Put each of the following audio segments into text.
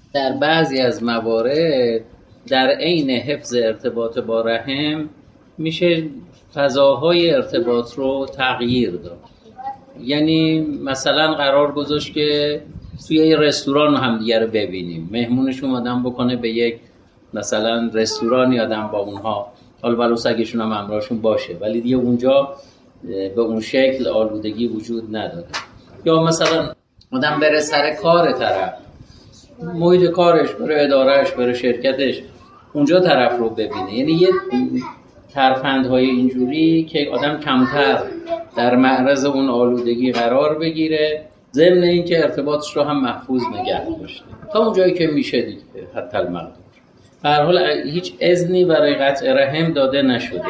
در بعضی از موارد در عین حفظ ارتباط با رحم میشه فضاهای ارتباط رو تغییر داد. یعنی مثلا قرار گذاشت که توی یه رستوران هم دیگه رو ببینیم، مهمونش اومدن بکنه به یک مثلا رستورانی آدم با اونها، حالا ولو سگشون هم همراهشون باشه، ولی دیگه اونجا به اون شکل آلودگی وجود نداره. یا مثلا آدم بره سر کار طرف، محیط کارش، بره ادارهش، بره شرکتش، اونجا طرف رو ببینه. یعنی یه ترفندهای اینجوری که آدم کمتر در معرض اون آلودگی قرار بگیره، ضمن این که ارتباطش رو هم محفوظ نگه داشته تا اونجایی که میشه دیگه، حتی المقدور. به هر حال هیچ اذنی برای قطع رحم داده نشده.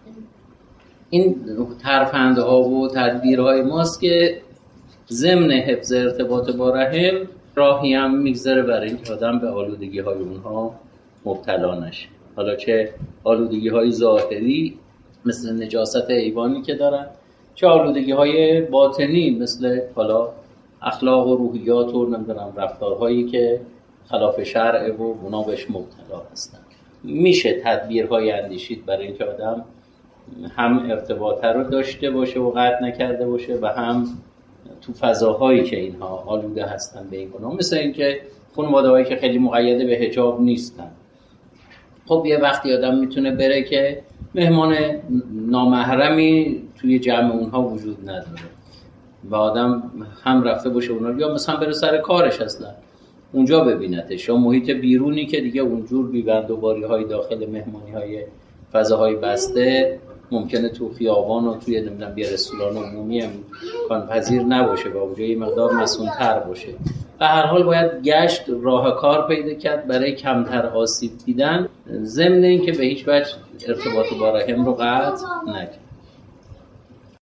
این ترفندها و تدبیرهای ماست که ضمن حفظ ارتباط با رحم راهی هم میگذاره برای اینکه آدم به آلودگی های اونها مبتلا نشه. حالا چه آلودگی های ظاهری مثل نجاست حیوانی که دارن، چه آلودگی های باطنی مثل حالا اخلاق و روحیات و نمیدونم رفتارهایی که خلاف شرع و اونا بهش مبتلا هستن. میشه تدبیرهای اندیشید برای اینکه آدم هم ارتباط رو داشته باشه و قطع نکرده باشه و هم تو فضاهایی که اینها آلوده هستن به این گناه، مثل اینکه خانواده‌هایی که خیلی مقید به حجاب نیستن، خب یه وقتی آدم میتونه بره که مهمان نامحرمی توی جمع اونها وجود نداره و آدم هم رفته باشه اونا، یا مثلا بره سر کارش اصلا اونجا ببینتش، یا محیط بیرونی که دیگه اونجور بیبند و باری‌های داخل مهمانی‌های فضاهای بسته ممکنه تو خیابان و توی نمیدونم یه رستوران عمومی امکان پذیر نباشه و اونجا یه مقدار مسئول‌تر باشه. به هر حال باید گشت راه کار پیدا کرد برای کمتر آسیب دیدن، ضمن این که به هیچ وجه ارتباط با رحم رو قطع نکرد.